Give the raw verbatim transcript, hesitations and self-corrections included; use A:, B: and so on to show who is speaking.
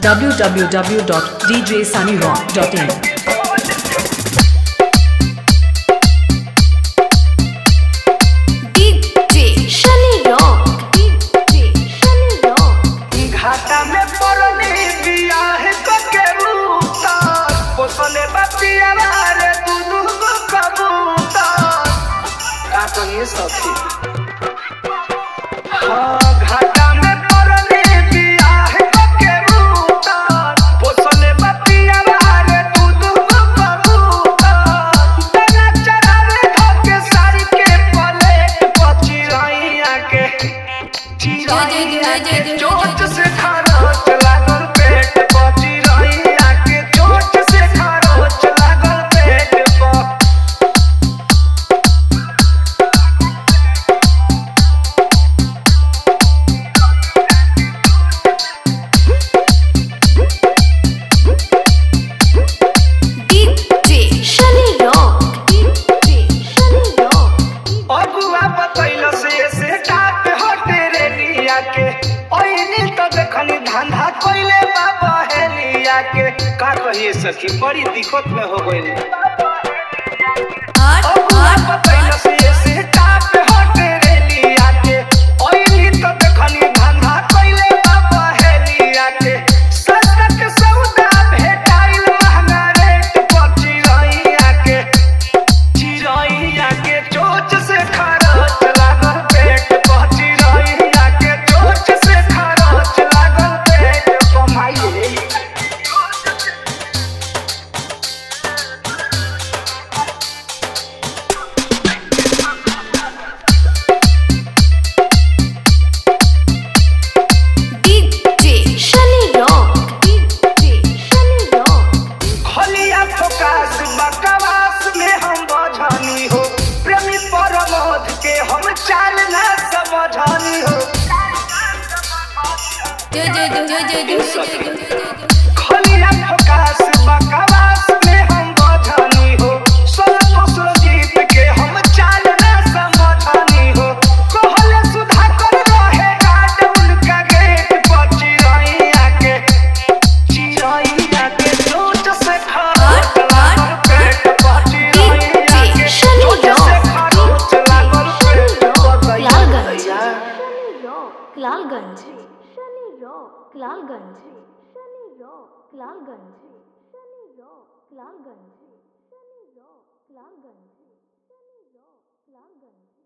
A: w w w dot d j sunny rock dot in.
B: ये सखी हाँ घाटा में परने बियाह के रूता पोसले बतिया रे तू तू कबूता तना चढ़ावे धके साड़ी के पलेट पचिराइया के चिराइया के चोट से खरोच लागल पेट पचिराइया के चोट से खरोच लागल पेट पर धंधा कोइले बाबा हेलिया के का कहिए सखी बड़ी दिक्कत में हो गइल आठ आठ पतैल से से टाप होटे रेलिया के ओइली तो देखनी धंधा कोइले बाबा हेलिया के सस्ता के सौदा भेटाइल महंगा रेट पर चिरैया के चिरैया के चोच से खरोच लागल पेट पर चिरैया के चोच से खरोच लागल चाल ना समझानी हो
C: जो जो जो जो जो जो
B: खलिया फोकास बकवास में हम बझानी हो सोलो सोलो जीत के हम चाल ना समझानी हो कहले सुधा कर रहे गार्ड उनका गेट पर चिरैया के चिरैया के चोट से खरोच लागल पेट पर चिरैया के चोट से खरोच लागल पेट
C: Lalganj Shani rock Lalganj Shani rock Lalganj Shani rock Lalganj Shani rock Lalganj Shani rock Lalganj